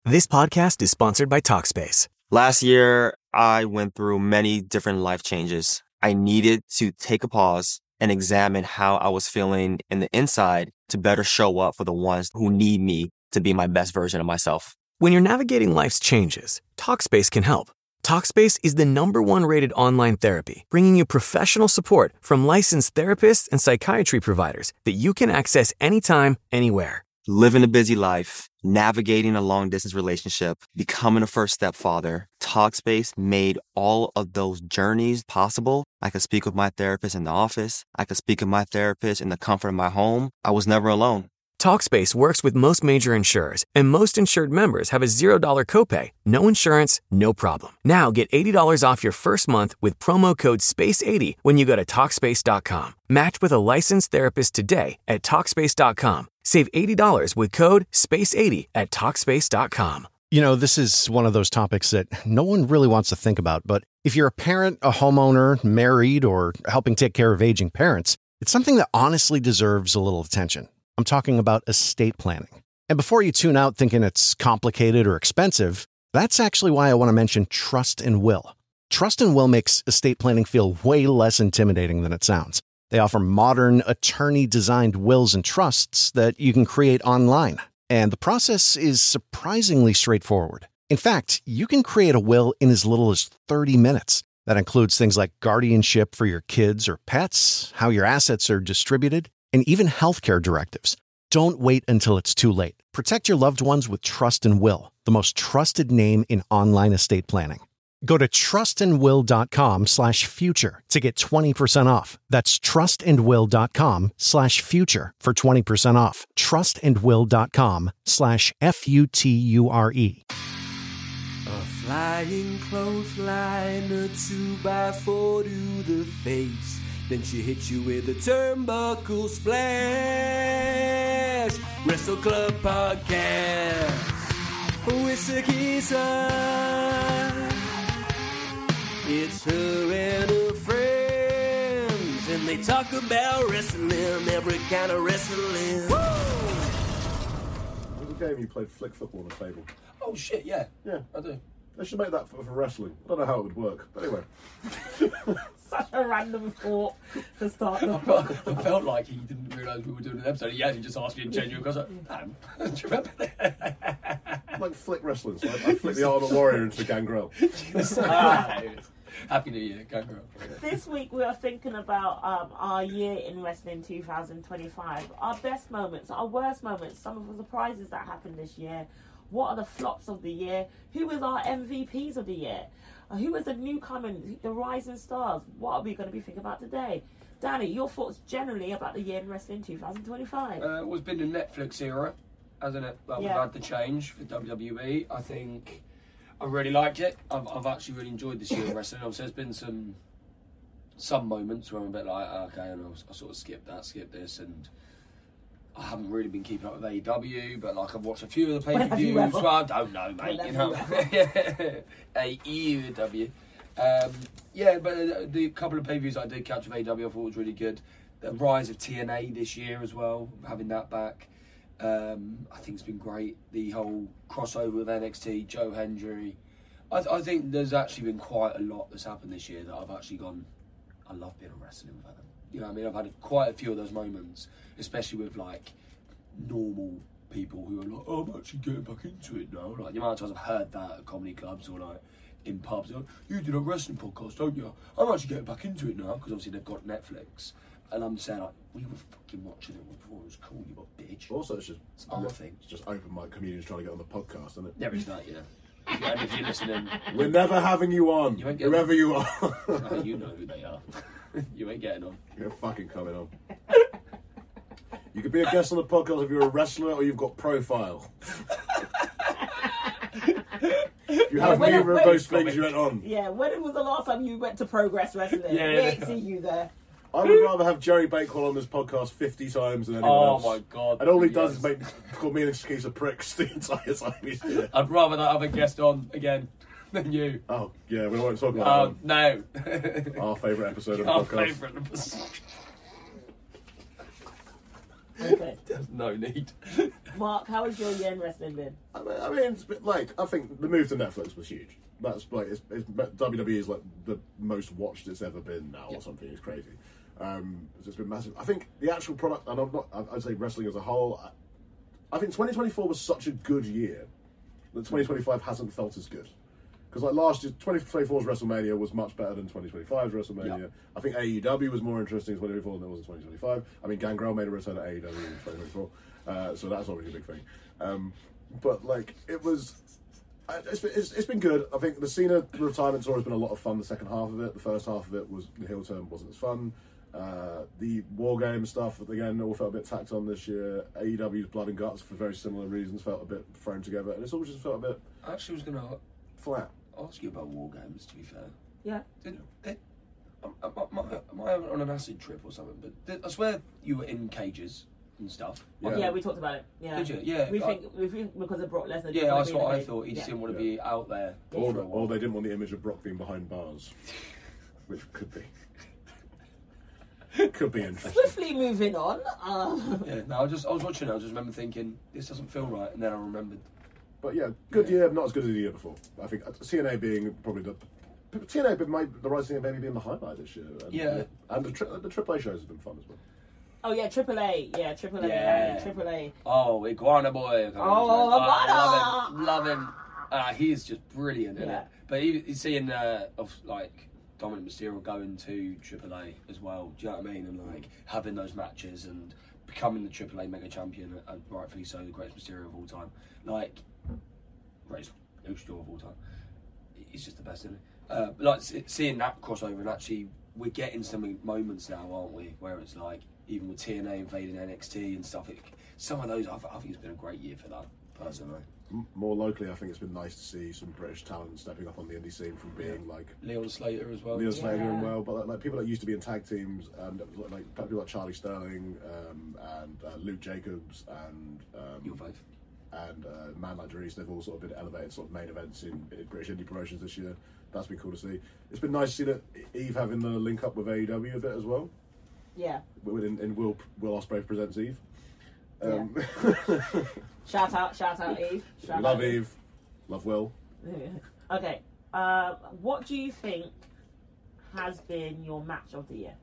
This podcast is sponsored by Talkspace. Last year, I went through many different life changes. I needed to take a pause and examine how I was feeling in the inside to better show up for the ones who need me to be my best version of myself. When you're navigating life's changes, Talkspace can help. Talkspace is the #1 rated online therapy, bringing you professional support from licensed therapists and psychiatry providers that you can access anytime, anywhere. Living a busy life, navigating a long-distance relationship, becoming a first-step father, Talkspace made all of those journeys possible. I could speak with my therapist in the office. I could speak with my therapist in the comfort of my home. I was never alone. Talkspace works with most major insurers, and most insured members have a $0 copay. No insurance, no problem. Now get $80 off your first month with promo code SPACE80 when you go to Talkspace.com. Match with a licensed therapist today at Talkspace.com. Save $80 with code SPACE80 at Talkspace.com. You know, this is one of those topics that no one really wants to think about, but if you're a parent, a homeowner, married, or helping take care of aging parents, it's something that honestly deserves a little attention. I'm talking about estate planning. And before you tune out thinking it's complicated or expensive, that's actually why I want to mention Trust and Will. Trust and Will makes estate planning feel way less intimidating than it sounds. They offer modern, attorney-designed wills and trusts that you can create online. And the process is surprisingly straightforward. In fact, you can create a will in as little as 30 minutes. That includes things like guardianship for your kids or pets, how your assets are distributed, and even healthcare directives. Don't wait until it's too late. Protect your loved ones with Trust and Will, the most trusted name in online estate planning. Go to trustandwill.com/future to get 20% off. That's trustandwill.com/future for 20% off. trustandwill.com/FUTURE. A flying clothesline, a 2x4 to the face. Then she hits you with a turnbuckle splash. Wrestle Club Podcast with Sakisa. It's her and her friends, and they talk about wrestling, every kind of wrestling. Woo! What was the game you played flick football on the table? Oh shit, yeah. Yeah. I do. They should make that for wrestling. I don't know how it would work, but anyway. Such a random thought to start off. I felt like he didn't realise we were doing an episode. He actually just asked me in genuine because damn, do you remember that? Like flick wrestling, so I flick the Arnold Warrior into Gangrel. Happy New Year, Gangrel. This week we are thinking about our year in wrestling 2025. Our best moments, our worst moments, some of the surprises that happened this year. What are the flops of the year? Who was our MVPs of the year? Who was the newcomer, the rising stars? What are we going to be thinking about today? Danny, your thoughts generally about the year in wrestling 2025? It's been the Netflix era, hasn't it? Well, Yeah. We've had the change for WWE. I think I really liked it. I've actually really enjoyed this year of wrestling. Obviously, there's been some moments where I'm a bit like, okay, and I sort of skip this, and I haven't really been keeping up with AEW, but like I've watched a few of the pay-per-views. Well, I don't know, mate. You know, AEW. Yeah, but the couple of pay-per-views I did catch with AEW, I thought was really good. The rise of TNA this year as well, having that back, I think it's been great. The whole crossover with NXT, Joe Hendry. I think there's actually been quite a lot that's happened this year that I've actually gone, I love being a wrestling fan. You know what I mean? I've had quite a few of those moments, especially with like normal people who are like, oh, I'm actually getting back into it now. Like the amount of times I've heard that at comedy clubs or like in pubs, like, you did a wrestling podcast, don't you? I'm actually getting back into it now because obviously they've got Netflix. And I'm saying like, we were fucking watching it before it was cool, you got bitch. Also, it's our thing. It's just open mic comedians trying to get on the podcast, isn't it? There is that, you know. If you're listening, we're never having you on, whoever you are. You know who they are. You ain't getting on. You're fucking coming on. You could be a guest on the podcast if you're a wrestler or you've got profile. If you have neither of those things, you went on. Yeah, when was the last time you went to Progress Wrestling? Yeah, we ain't see you there. I would rather have Jerry Bakewell on this podcast 50 times than anyone else. Oh my god. And all he does is call me and Shakisa pricks the entire time he's here. I'd rather not have a guest on again than you. Oh, yeah, we won't talk about that. No. Our favourite episode of the Our podcast. favourite episode. Okay. There's no need. Mark, how has your year in wrestling been? I mean, it's a bit like, I think the move to Netflix was huge. That's like, WWE is like the most watched it's ever been now, or something. It's crazy. It's been massive. I think the actual product, and I'd say wrestling as a whole, I think 2024 was such a good year that 2025 hasn't felt as good. Because like last year, 2024's WrestleMania was much better than 2025's WrestleMania. Yep. I think AEW was more interesting in 2024 than it was in 2025. I mean, Gangrel made a return at AEW in 2024, so that's already a big thing. But like, it's been good. I think the Cena retirement tour has been a lot of fun. The second half of it, the first half of it was the heel turn wasn't as fun. The War Game stuff, again, all felt a bit tacked on this year. AEW's Blood and Guts, for very similar reasons, felt a bit thrown together, and it's all just felt a bit. I actually was going to flat. Ask you about War Games, to be fair. Yeah. Am I on an acid trip or something? But I swear you were in cages and stuff. Yeah, we talked about it. Yeah. Did you? Yeah. We think because of Brock Lesnar. Yeah, that's what I thought. He just didn't want to be out there. Or they didn't want the image of Brock being behind bars, which could be. Could be interesting. Swiftly moving on. Yeah, no, I was watching it. I just remember thinking this doesn't feel right, and then I remembered. But yeah, good year, not as good as the year before. I think TNA being probably the Rising maybe being the highlight this year. And the AAA shows have been fun as well. Oh yeah, AAA. Yeah, AAA. Yeah. AAA. Oh, Iguana Boy. Oh, love him. He is just brilliant in it. But he's seeing of like Dominic Mysterio going to AAA as well. Do you know what I mean? And like having those matches and becoming the AAA Mega Champion, and rightfully so, the greatest Mysterio of all time. Like, greatest luchador of all time. He's just the best, isn't he? Like seeing that crossover, and actually we're getting some moments now, aren't we? Where it's like even with TNA invading NXT and stuff. Some of those, I think it's been a great year for that, personally. More locally, I think it's been nice to see some British talent stepping up on the indie scene from being like Leon Slater as well. Leon Slater doing well, but like people that used to be in tag teams, and like people like Charlie Sterling and Luke Jacobs and Your Faith. And Man Like Dries, they've all sort of been elevated sort of main events in British indie promotions this year. That's been cool to see. It's been nice to see that Eve having the link up with AEW a bit as well. Yeah. In Will Ospreay presents Eve. Shout out Eve. Love Eve. Love Will. Okay. What do you think has been your match of the year?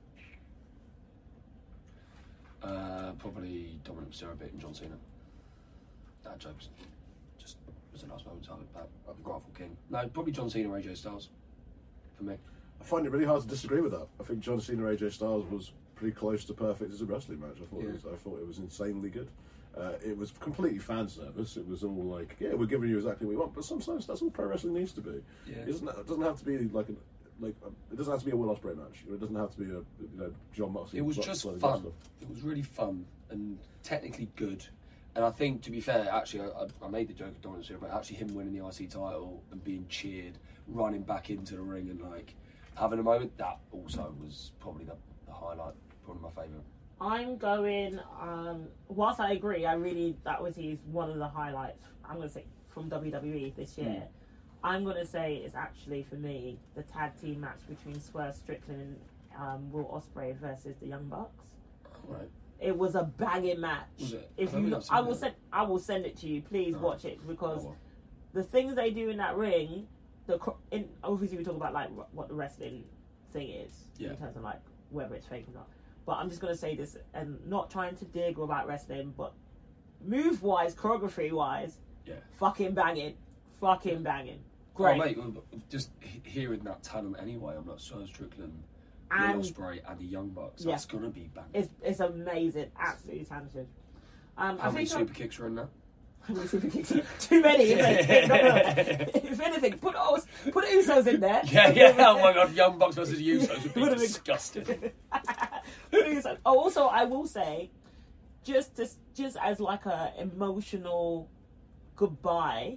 Probably Dominic Mysterio beating John Cena. That joke's just was a nice moment of Grapple King. No, probably John Cena, AJ Styles for me. I find it really hard to disagree with that. I think John Cena, AJ Styles was pretty close to perfect as a wrestling match. I thought it was insanely good. It was completely fan service. It was all like, yeah, we're giving you exactly what you want. But sometimes that's all pro wrestling needs to be. Yeah. It doesn't have to be like it doesn't have to be a Will Ospreay match. It doesn't have to be a John Moxley. It was just fun. It was really fun and technically good. And I think, to be fair, actually, I made the joke of Dominic Mysterio, but actually him winning the IC title and being cheered, running back into the ring and like having a moment, that also was probably the highlight, probably my favourite. I'm going, whilst I agree, that was one of the highlights, I'm going to say, from WWE this year. I'm going to say it's actually, for me, the tag team match between Swerve Strickland and Will Ospreay versus the Young Bucks. Right. It was a banging match. Was it? I will send it to you. Please watch it, because the things they do in that ring, obviously we talk about like what the wrestling thing is in terms of like whether it's fake or not. But I'm just going to say this, and not trying to dig about wrestling, but move-wise, choreography-wise, fucking banging. Great. Oh, mate, just hearing that talent anyway, I'm like, Swerve Strickland, Will Ospreay, and the Young Bucks. That's going to be banging. It's amazing. Absolutely talented. How many super kicks are in there? How many super kicks? Too many. If anything, put Usos in there. Yeah. Oh my God, Young Bucks versus Usos would be disgusting. Also, I will say, just as like a emotional goodbye,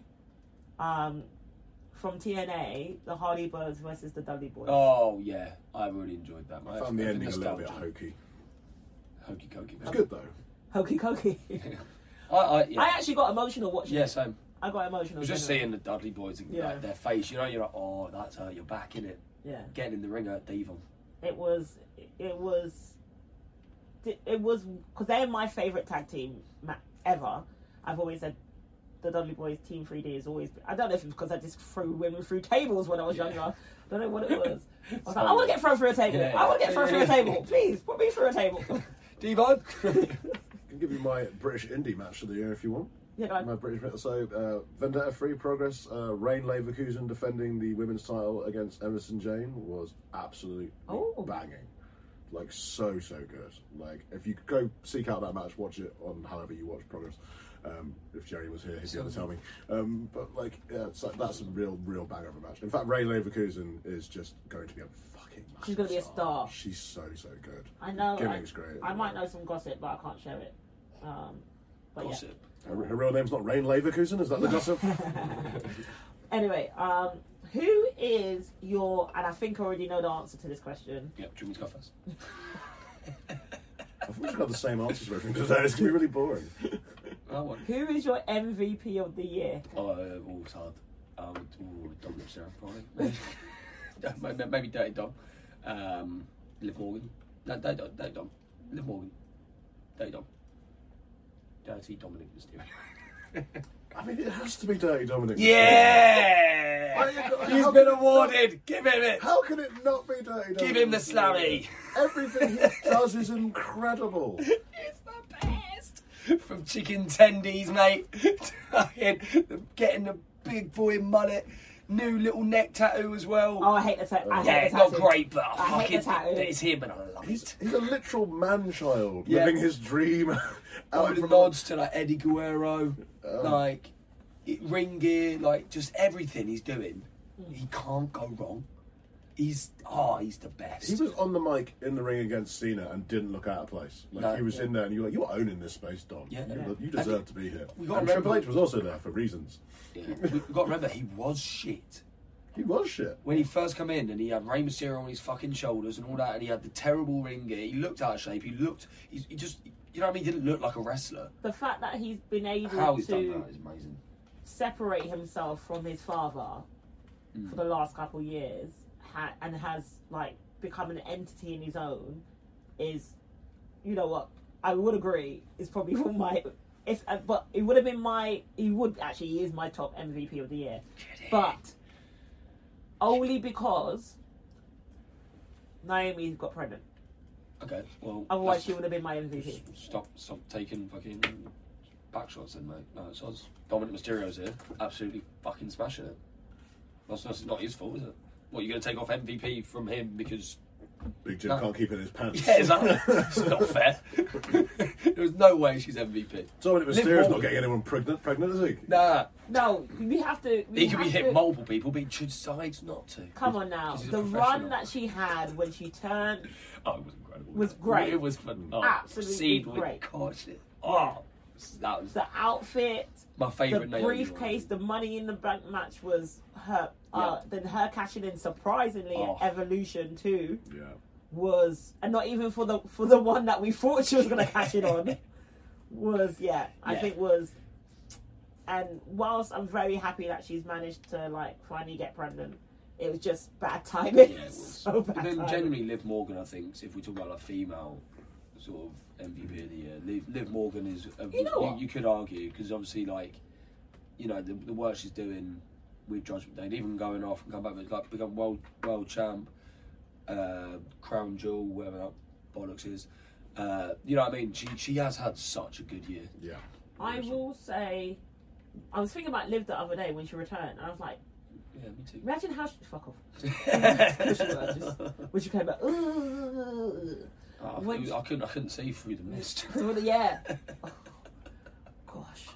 from TNA, the Hardy Boys versus the Dudley Boys. Oh yeah, I really enjoyed that. I found the ending a little bit hokey. Hokey cokey. It's good though. Hokey cokey. I actually got emotional watching. Yeah, same. I got emotional. Just seeing the Dudley Boys and like, their face, you're like, oh, that's her. You're back in it. Yeah. Getting in the ring at Devon. It was because they're my favourite tag team ever, I've always said the Dudley Boys Team 3D is always. I don't know if it's because I just threw women through tables when I was younger. I don't know what it was. I was like, I want to get thrown through a table. Yeah. I want to get thrown through a table. Please put me through a table. Devon. I can give you my British indie match of the year if you want. Yeah, go on. My British match. So, Vendetta Free Progress, Rain Leverkusen defending the women's title against Emerson Jane was absolutely banging. Like, so good. Like, if you could go seek out that match, watch it on however you watch Progress. If Jerry was here, he'd be able to tell me. But, like, yeah, it's like, that's a real banger of a match. In fact, Rain Leverkusen is just going to be a fucking massive She's going to be a star. She's so good. I know. Gimmick's great. I might know some gossip, but I can't share it. But Gossip. Her real name's not Rain Leverkusen, is that the gossip? Anyway, who is your, and I think I already know the answer to this question. Yep, do you want me to go first? I think we've got the same answers for everything today. It's going to be really boring. Who is your MVP of the year? It's hard. Dominic Sarah, probably. Maybe Dirty Dom. Liv Morgan. No, Dirty Dom. Liv Morgan. Dirty Dom. Dirty Dominic Mysterio. I mean, it has to be Dirty Dominic. Yeah! He's been awarded. Give him it. How can it not be Dirty Dominic? Give him the slammy. Everything he does is incredible. It's the best. From chicken tendies, mate. Getting the big boy mullet. New little neck tattoo as well. Oh, I hate the tattoo. It's not great, but I hate the tattoo. It's him and I love it. He's a literal man-child living his dream. Out the nods to like Eddie Guerrero, like ring gear, like just everything he's doing. He can't go wrong. He's the best. He was on the mic in the ring against Cena and didn't look out of place. Like he was in there and you were like, you're owning this space, Dom. Yeah. You deserve to be here. And Triple H was also there for reasons. Yeah. We've got to remember, he was shit. He was shit. When he first come in and he had Rey Mysterio on his fucking shoulders and all that, and he had the terrible ring gear, he looked out of shape, he just, you know what I mean, he didn't look like a wrestler. The fact that he's been able How he's to done that is amazing. separate himself from his father for the last couple of years and has like become an entity in his own is, you know what, I would agree, is probably one of my, but it would have been he is my top MVP of the year. But only because Naomi got pregnant. Okay, well... Otherwise she would have been my MVP. Stop taking fucking back shots then, mate. No, so Dominic Mysterio's here, absolutely fucking smashing it. That's not his fault, is it? What, you're going to take off MVP from him because... Big Jim can't keep it in his pants. Yeah, exactly. It's not fair. There's no way she's MVP. Dominic Mysterio's not getting anyone pregnant, is he? Nah. No, we have to... He could be hitting multiple people, but he decides not to. Come on now. The run that she had when she turned... Oh, it was incredible. Was great. It was fun. Absolutely great. Gosh, that was... The outfit... My favourite The briefcase, the Money in the Bank match was her... Then her cashing in surprisingly at Evolution 2 was... And not even for the one that we thought she was going to cash in on. I think was... And whilst I'm very happy that she's managed to like finally get pregnant, it was just bad timing. Yeah, it was. So bad. But then timing. generally, Liv Morgan, I think, if we talk about like female sort of MVP of the year, Liv Morgan is. You could argue because obviously, like, you know, the work she's doing with Judgment Day, and even going off and come back, but like become world champ, crown jewel, whatever that bollocks is. You know what I mean? She has had such a good year. Yeah. I will say, I was thinking about Liv the other day when she returned, and I was like, yeah, me too. Imagine how she... Fuck off. When she came back, I couldn't see through the mist. Yeah. Oh, gosh.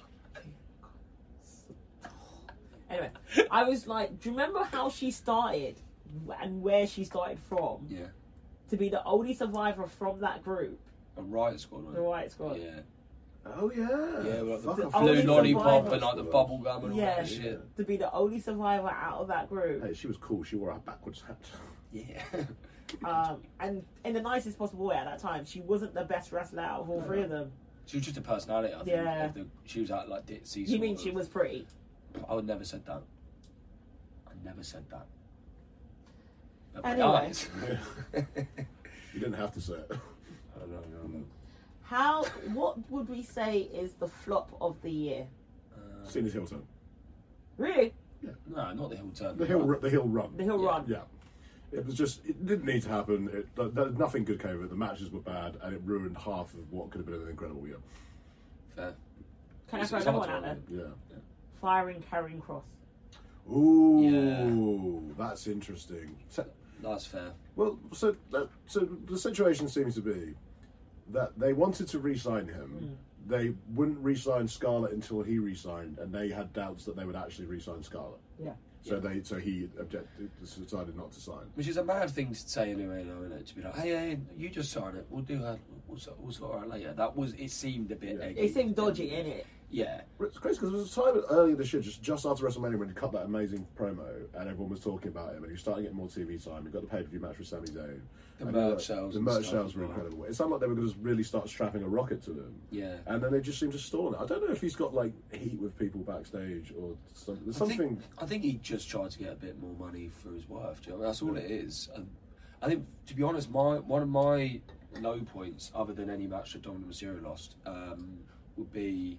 Anyway, I was like, do you remember how she started and where she started from? Yeah. To be the only survivor from that group. A Riot Squad, right? The Riot Squad. Yeah. Oh yeah. Yeah, like the only blue lollipop survivor. and like the bubble gum and all that shit. To be the only survivor out of that group. Hey, she was cool. She wore a backwards hat. Yeah. And in the nicest possible way at that time, she wasn't the best wrestler out of all three of them. She was just a personality, I think. Yeah. She was out like ditzy. You mean she was pretty? I would never said that. I never said that. But Anyway. You didn't have to say it. I don't know. What would we say is the flop of the year? Cena's heel turn. Really? No, not the heel turn. The hill run. The hill run. Yeah. It was just, it didn't need to happen. Nothing good came of it. The matches were bad, and it ruined half of what could have been an incredible year. Fair. Can I throw another one out there? Yeah. Firing Karrion Kross. Ooh, that's interesting. That's fair. Well, so the situation seems to be that they wanted to re-sign him. They wouldn't re-sign Scarlett until he re-signed, and they had doubts that they would actually re-sign Scarlett. Yeah. So he decided not to sign. Which is a mad thing to say anyway, though, isn't it? To be like, hey, you just sign it. We'll do that. We'll sort it out later. It seemed a bit eggy. It seemed dodgy, innit? Yeah. It's crazy because there was a time earlier this year, just after WrestleMania, when he cut that amazing promo and everyone was talking about him and he was starting getting more TV time. He got the pay-per-view match with Sami Zayn. The merch sales. The merch sales were incredible. It sounded like they were going to really start strapping a rocket to them. Yeah. And then they just seemed to stall it. I don't know if he's got like heat with people backstage or something. There's something. I think he just tried to get a bit more money for his worth. Do you know? That's all it is. I think, to be honest, one of my low points, other than any match that Dominic Mysterio lost, would be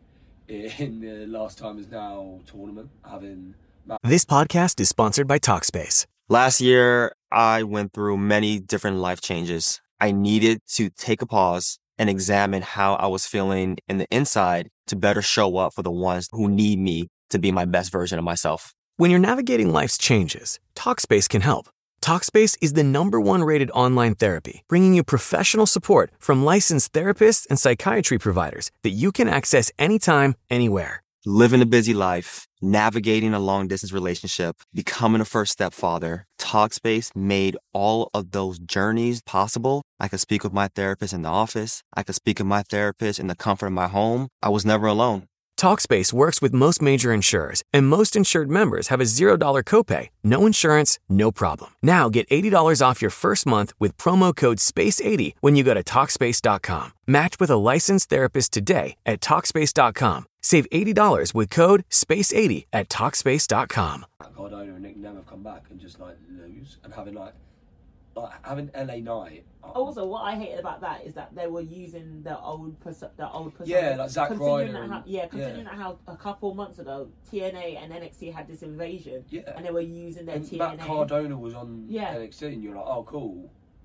in the Last Time Is Now tournament, having This podcast is sponsored by Talkspace. Last year, I went through many different life changes. I needed to take a pause and examine how I was feeling in the inside to better show up for the ones who need me to be my best version of myself. When you're navigating life's changes, Talkspace can help. Talkspace is the #1 rated online therapy, bringing you professional support from licensed therapists and psychiatry providers that you can access anytime, anywhere. Living a busy life, navigating a long-distance relationship, becoming a first-step father, Talkspace made all of those journeys possible. I could speak with my therapist in the office. I could speak with my therapist in the comfort of my home. I was never alone. Talkspace works with most major insurers, and most insured members have a $0 copay. No insurance, no problem. Now get $80 off your first month with promo code SPACE80 when you go to Talkspace.com. Match with a licensed therapist today at Talkspace.com. Save $80 with code SPACE80 at Talkspace.com. Cardona and Nick Nemeth come back and just lose, and having LA Knight. Also, what I hated about that is that they were using the old persona. Yeah, like Zack Ryder. Considering how a couple months ago TNA and NXT had this invasion, and they were using their TNA. Matt Cardona was on NXT, and you're like, oh, cool.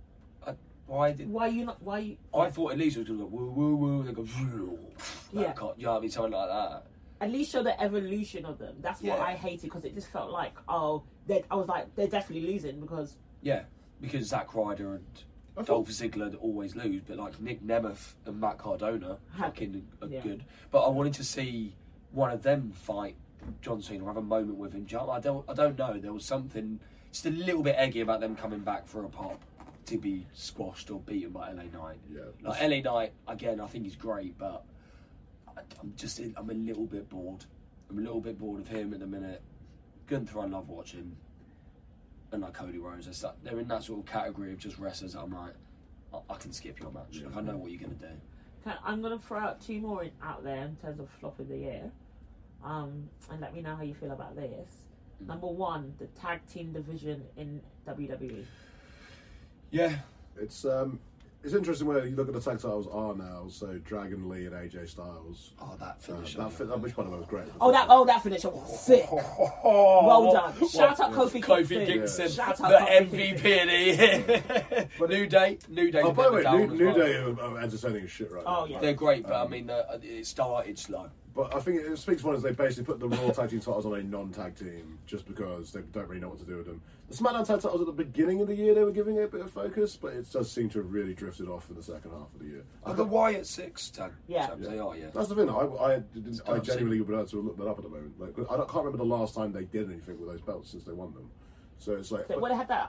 I thought at least it was going to go woo woo woo. They go woo. You know what I mean, something like that. At least show the evolution of them. That's what I hated, because it just felt like I was like, they're definitely losing because Zack Ryder and Dolph Ziggler always lose, but like Nick Nemeth and Matt Cardona fucking are good. But I wanted to see one of them fight John Cena or have a moment with him. I don't know. There was something just a little bit eggy about them coming back for a pop to be squashed or beaten by LA Knight. Yeah. Like LA Knight, again, I think he's great, but I'm a little bit bored. I'm a little bit bored of him at the minute. Gunther, I love watching. And like Cody Rhodes, they're in that sort of category of just wrestlers that I'm like, I can skip your match. Like, I know what you're going to do. I'm going to throw out two more out there in terms of flop of the year. And let me know how you feel about this. Number one, the tag team division in WWE. Yeah. It's interesting where you look at the tag titles are now, so Dragon Lee and AJ Styles. Oh, that finish. Which one of them was great? That finish was sick. Well done. Shout out Kofi Kingston. Shout out the MVP of the New Day. Oh, by the way, New Day are entertaining as shit right now. Oh, yeah. They're great, but I mean, it started slow. But I think it speaks volumes. They basically put the Raw tag team titles on a non-tag team just because they don't really know what to do with them. The SmackDown tag titles at the beginning of the year, they were giving it a bit of focus, but it does seem to have really drifted off in the second half of the year. The Wyatt Six tag. Yeah. They are, yeah. That's the thing. I genuinely would be able to look that up at the moment. Like, I can't remember the last time they did anything with those belts since they won them. So it's like... Well, they had that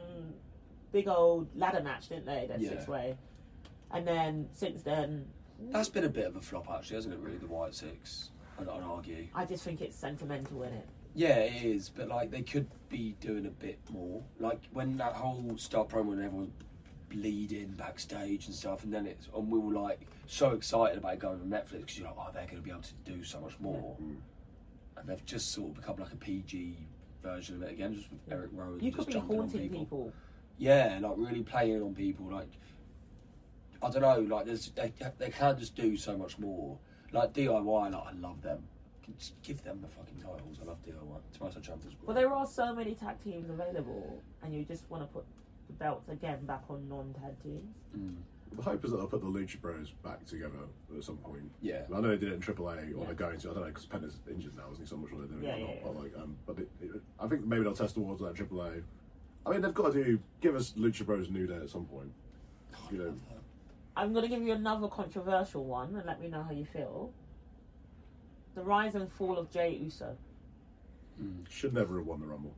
big old ladder match, didn't they? That six-way. And then, since then... That's been a bit of a flop, actually, hasn't it, really, the Wyatt Six? I'd argue. I just think it's sentimental, in it. Yeah, it is, but like they could be doing a bit more. Like when that whole start promo and everyone bleeding backstage and stuff, and then we were like so excited about it going on Netflix because you're like, oh, they're going to be able to do so much more, and they've just sort of become like a PG version of it again, just with Eric Rowan. You could be haunting people. Yeah, like really playing on people. Like I don't know. Like, they can just do so much more. Like DIY, like I love them. Just give them the fucking titles. I love DIY. Tommaso Ciampa's great. Well, there are so many tag teams available, and you just want to put the belts again back on non-tag teams. The hope is that they'll put the Lucha Bros back together at some point. Yeah. I know they did it in AAA, or they're going to. I don't know, because Penta's injured now, isn't he? So much what they're doing. Yeah. But like, I think maybe they'll test the waters at AAA. I mean, they've got to give us Lucha Bros New Day at some point. You know. I'm going to give you another controversial one, and let me know how you feel. The rise and fall of Jey Uso. Should never have won the Rumble.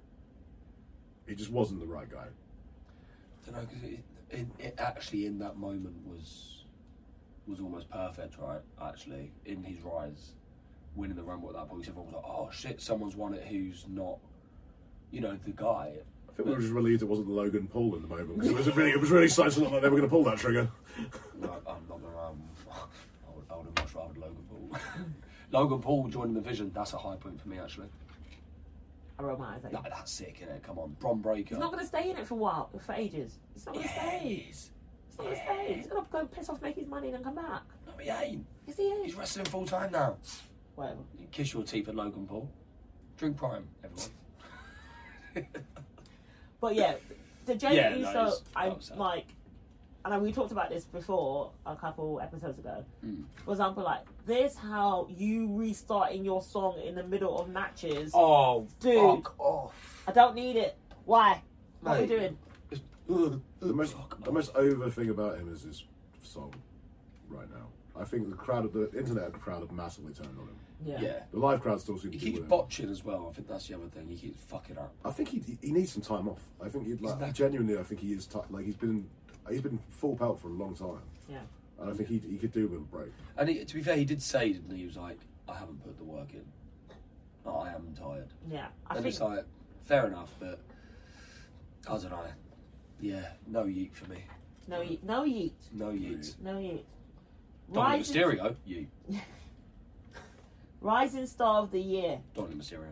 He just wasn't the right guy. I don't know, because it actually in that moment was almost perfect, right? Actually, in his rise, winning the Rumble at that point, everyone was like, "Oh shit, someone's won it who's not, the guy." I think we were just relieved it wasn't Logan Paul in the moment, because it was really starting to look like they were going to pull that trigger. No, I'm not gonna. I would have much rather Logan Paul. Logan Paul joining the Vision. That's a high point for me, actually. Aromatization. No, that's sick, innit? Come on, Bron Breakker. He's not going to stay in it for a while, for ages. He's not going to stay. He's not going to stay. He's going to go piss off, make his money, and then come back. No, he ain't. Yes, he is. He's wrestling full time now. Whatever. You kiss your teeth at Logan Paul. Drink Prime, everyone. But yeah, the Jey Yeah, Uso, no, I upset. like, and we talked about this before a couple episodes ago. For example, like this, how you restarting your song in the middle of matches. Oh, dude, fuck off. I don't need it. Why? What are we Mate. doing? The most over thing about him is his song right now. I think the internet crowd have massively turned on him. Yeah. The live crowd still seems He to be keeps with him. botching as well. I think that's the other thing. He keeps fucking up. I think he needs some time off. I think genuinely, I think he is he's been full pelt for a long time. Yeah. And I think he could do with a break. And to be fair, he did say, didn't he? He was like, I haven't put the work in. I am tired. Yeah. And it's like, fair enough, but I don't know. Yeah, no yeet for me. No yeet. No yeet. No yeet. No yeet. Dominic Mysterio, yeet. Rising Star of the Year. Dominic Mysterio.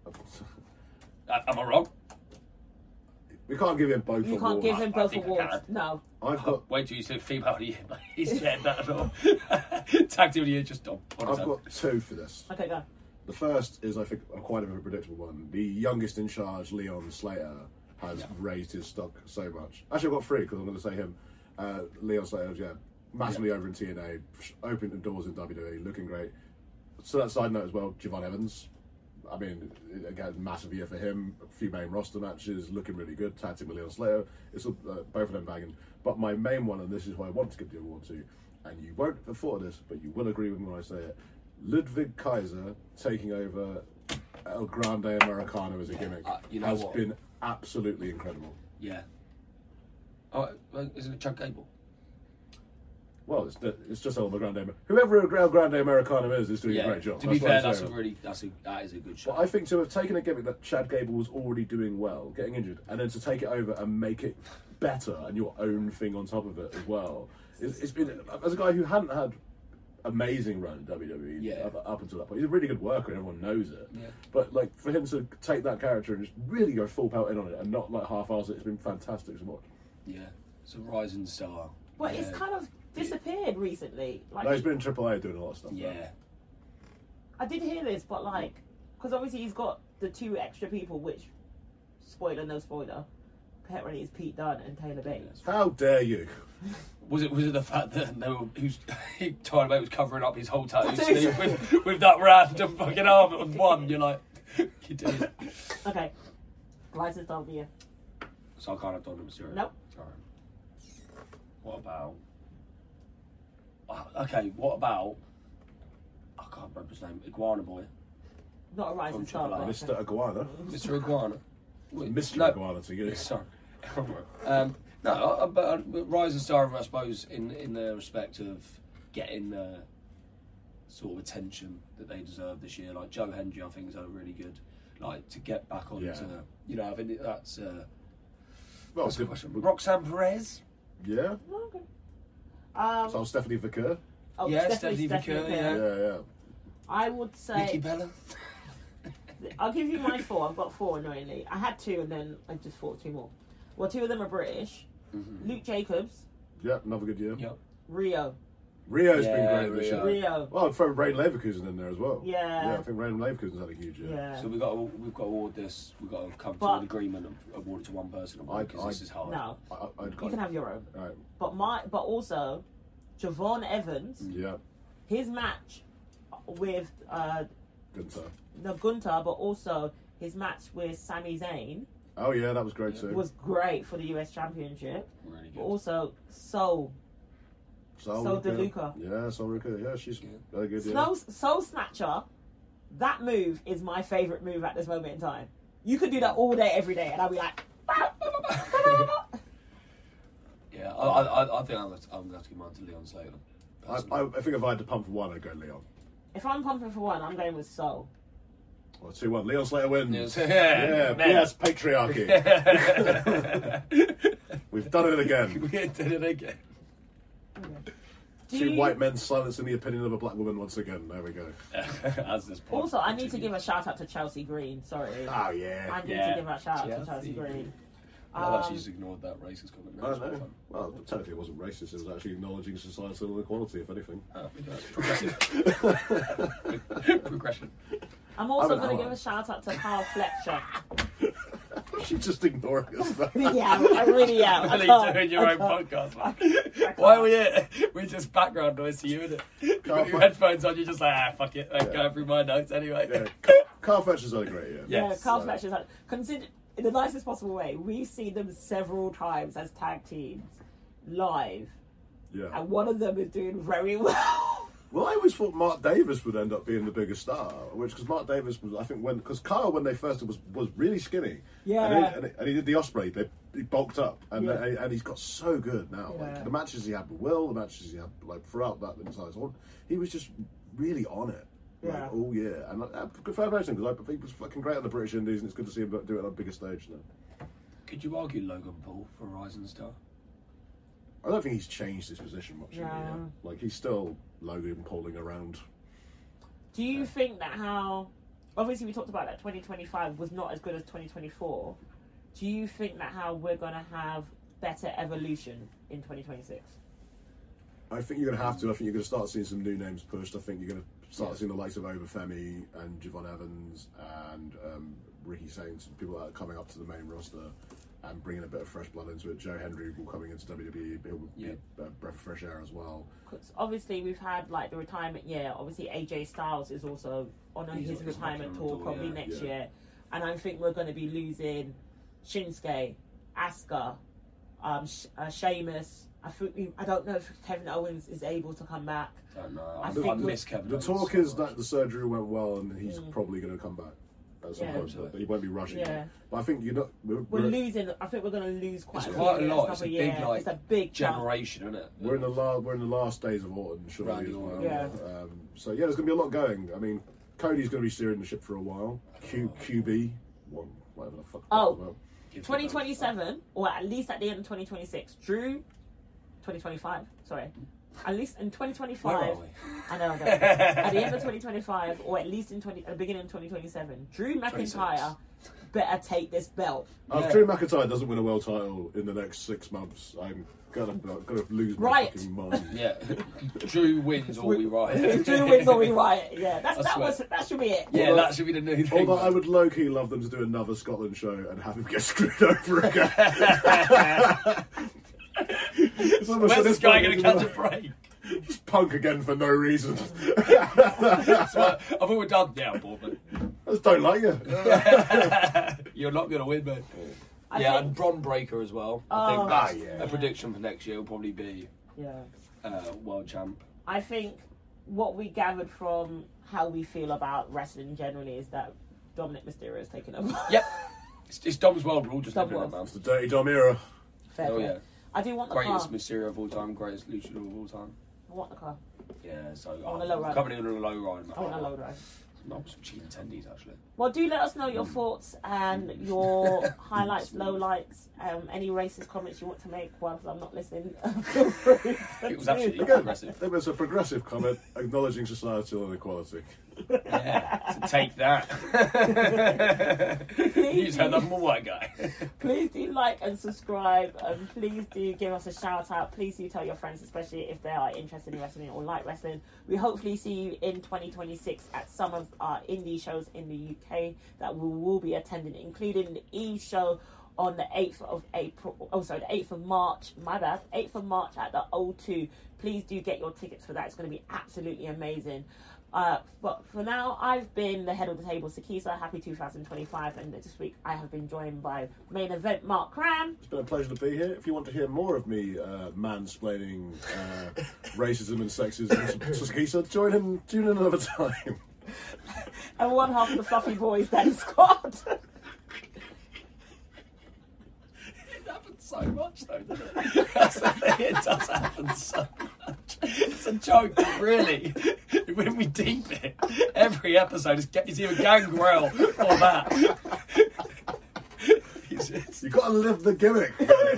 Am I wrong? We can't give him both. You can't give him both think I awards. can. No. I've got Wait till you say female of the year. He's said that at all. Tag team of the year, just Dom. I've got two for this. Okay, go. The first is, I think, quite a predictable one. The youngest in charge, Leon Slater, has raised his stock so much. Actually, I've got three because I'm going to say him. Leon Slater, massively over in TNA, opened the doors in WWE, looking great. So that side note as well, Javon Evans. I mean, again, massive year for him. A few main roster matches, looking really good. Tag team with Leon Slater. It's both of them banging. But my main one, and this is who I want to give the award to, and you won't have thought of this, but you will agree with me when I say it. Ludwig Kaiser taking over El Grande Americano as a gimmick has been absolutely incredible. Yeah. Oh, isn't it Chad Gable? Well, it's just El Grande. Whoever El Grande Americano is doing a great job. To be fair, that is a good shot. But I think to have taken a gimmick that Chad Gable was already doing well, getting injured, and then to take it over and make it better and your own thing on top of it as well. It's been, as a guy who hadn't had amazing run in WWE up until that point, he's a really good worker and everyone knows it. Yeah. But like for him to take that character and just really go full pelt in on it and not like half-arse it, it's been fantastic to watch. Yeah, it's a rising star. Well, it's kind of disappeared recently. Like, No, he's been in AAA doing a lot of stuff. Yeah. I did hear this, but like, because obviously he's got the two extra people, which, spoiler, no spoiler, apparently is Pete Dunne and Taylor Bates. How dare you? Was it the fact that Tyler Bate was covering up his whole tattoo sleeve with that random fucking arm on one? You're like, you did. Okay, Rising Star of the Year. So I can't have Dominic Mysterio. Nope. Sorry. What about? Okay, what about? I can't remember his name. Iguana Boy. Not a Rising Star. Triple A. but Mr. Iguana. Mr. Iguana. Mr. Iguana to you. Sorry. But Rising Star, I suppose, in the respect of getting the sort of attention that they deserve this year. Like Joe Hendry, I think is really good. Like to get back onto, I think that's Well, a good question. Roxanne Perez. Yeah. Okay. So Stephanie Vicker. Oh, Yeah, definitely Stephanie Vicker, Vicker. Yeah. I would say. Nikki Bella. I'll give you my four. I've got four, annoyingly. I had two and then I just thought two more. Well, two of them are British. Mm-hmm. Luke Jacobs. Yeah, another good year. Yep. Rio. Rio's been Yeah, great this year. Rio. Well, I'd throw Rain Leverkusen in there as well. Yeah. I think Rain Leverkusen's had a huge year. Yeah. So we've got to award this. We've got to come to But- an agreement of award it to one person because this is hard. No. I'd You can have your own. All right. But also, Javon Evans, Yeah. his match with Gunther. Gunther, but also his match with Sami Zayn Oh yeah, that was great too. was great for the US Championship. Really good. But also, Soul DeLuca. Yeah, Sol Ruka. Yeah, she's very good. Soul Snatcher, that move is my favourite move at this moment in time. You could do that all day, every day, and I'll be like... Yeah, I think I'm going to have to give mine to Leon Slater. I think if I had to pump for one, I'd go Leon. If I'm pumping for one, I'm going with Soul. Well, 2-1. Leon Slater wins. Yeah, yes, patriarchy. We've done it again. We did it again. Two white men silencing the opinion of a black woman once again. There we go. As this pod Also, I need to continues. give a shout out to Chelsea Green. Sorry. Oh yeah. I need to give a shout out to Chelsea Green. I've actually just ignored that racist comment. I don't know. Well, technically it wasn't racist. It was actually acknowledging societal inequality, if anything. Progressive. Progression. I'm also going to give a shout out to Carl Fletcher. She's just ignoring us. Yeah, I really am. I Really can't. doing your own podcast, man. Why are we here? We're just background noise to you, isn't it? You got your headphones on, you're just like, fuck it. I'm going through my notes anyway. Yeah. Carl Fletcher's had a great year. Yeah, Yes. Carl Fletcher's like, consider in the nicest possible way. We've seen them several times as tag teams live, Yeah. and one of them is doing very well. Well, I always thought Mark Davis would end up being the biggest star, because Mark Davis was, I think, because Kyle, when they first did, was really skinny. Yeah. And he did the Osprey. He bulked up, and Yeah. and he's got so good now. Yeah. Like the matches he had with Will, the matches he had like throughout that entire tournament, he was just really on it. Yeah. Like, all year, and good for everything, because I think he was fucking great on the British Indies, and it's good to see him do it on a bigger stage now. Could you argue Logan Paul for Rising Star? I don't think he's changed his position much. Yeah. Like he's still Logan Pauling around. Do you think that how obviously we talked about that 2025 was not as good as 2024? Do you think that how we're going to have better evolution in 2026? I think you're going to have to. I think you're going to start seeing some new names pushed. I think you're going to start seeing the likes of Obafemi and Javon Evans and Ricky Saints, people that are coming up to the main roster and bringing a bit of fresh blood into it. Joe Hendry will coming into WWE. He'll be a breath of fresh air as well. Because obviously we've had like the retirement year. Obviously AJ Styles is also on his retirement tour probably next year, and I think we're going to be losing Shinsuke, Asuka, Sheamus. I don't know if Kevin Owens is able to come back. I don't know. I miss Kevin The Owens talk so is much. that the surgery went well and he's probably going to come back at some point. But he won't be rushing. Yeah. But I think you're not. We're losing. I think we're going to lose quite It's a quite a few lot. next It's a couple of big, years. like, It's a big chunk. generation, isn't it? We're in the last days of Orton, surely Randy as well. Orton. Yeah. So there's going to be a lot going. I mean, Cody's going to be steering the ship for a while. QB, whatever the fuck. Oh. As well. 2027, or at least at the end of 2026. Drew, 2025. Sorry. At least in 2025. Where are we? I know. At the end of 2025, or at least at the beginning of 2027, Drew McIntyre better take this belt. If Drew McIntyre doesn't win a world title in the next 6 months, I'm gonna lose my fucking mind. Yeah. Drew wins or we riot. Drew wins or we riot. Yeah, that should be it. Yeah, that should be the new thing. Although I would low-key love them to do another Scotland show and have him get screwed over again. Where's this guy going to catch a break? Just Punk again for no reason. I thought we're done. Yeah, I'm bored, mate. I just don't like you. You're not going to win, mate. I Yeah, think- and Bron Breakker as well. I think that's a prediction for next year will probably be world champ. I think what we gathered from how we feel about wrestling generally is that Dominic Mysterio is taking over. Yep. It's Dom's world rule, just Dom living in it, man. It's the Dirty Dom era. Fair Oh, play. yeah. I do want the Greatest car. Mysterio of all time, greatest luchador of all time. I want the car. Yeah, so want a low ride. coming in on a low ride. I want a low drive. Not some cheap attendees, actually. Well, do let us know your thoughts and your highlights, lowlights, any racist comments you want to make whilst I'm not listening. Feel free. It was actually Again, progressive. it was a progressive comment acknowledging societal inequality. Yeah, so take that. You just heard that from a white guy. Please do like and subscribe, and please do give us a shout out. Please do tell your friends, especially if they are interested in wrestling or like wrestling. We hopefully see you in 2026 at some of our indie shows in the UK that we will be attending, including the E show on the 8th of April. Oh, sorry, the 8th of March. My bad. 8th of March at the O2. Please do get your tickets for that. It's going to be absolutely amazing. But for now, I've been the head of the table, Sakisa. Happy 2025, and this week I have been joined by main event Mark Cram. It's been a pleasure to be here. If you want to hear more of me mansplaining racism and sexism to Sakisa, tune in another time. And one half of the Fluffy Boys, Danny Scott. It happens so much, though, doesn't it? That's the thing, it does happen so much. It's a joke, but really, when we deep it, every episode is either Gangrel or that. You've got to live the gimmick.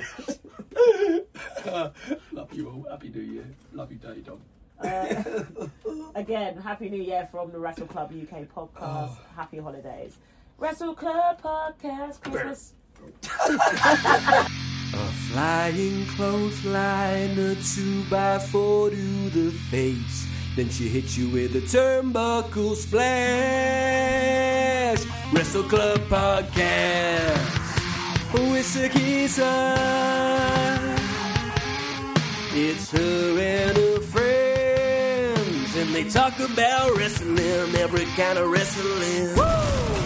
Love you all. Happy New Year. Love you, Dirty Dog. Again, Happy New Year from the Wrestle Club UK podcast. Happy holidays. Wrestle Club podcast, Christmas. A flying clothesline, a 2x4 to the face. Then she hits you with a turnbuckle splash. Wrestle Club podcast with Sakisa. It's her and her friends, and they talk about wrestling, every kind of wrestling. Woo!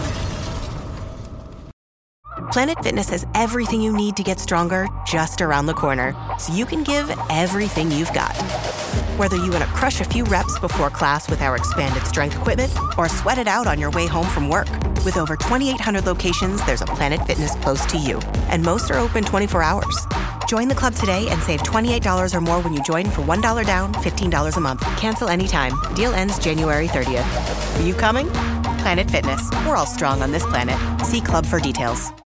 Planet Fitness has everything you need to get stronger just around the corner, so you can give everything you've got. Whether you want to crush a few reps before class with our expanded strength equipment or sweat it out on your way home from work. With over 2,800 locations, there's a Planet Fitness close to you, and most are open 24 hours. Join the club today and save $28 or more when you join for $1 down, $15 a month. Cancel anytime. Deal ends January 30th. Are you coming? Planet Fitness. We're all strong on this planet. See club for details.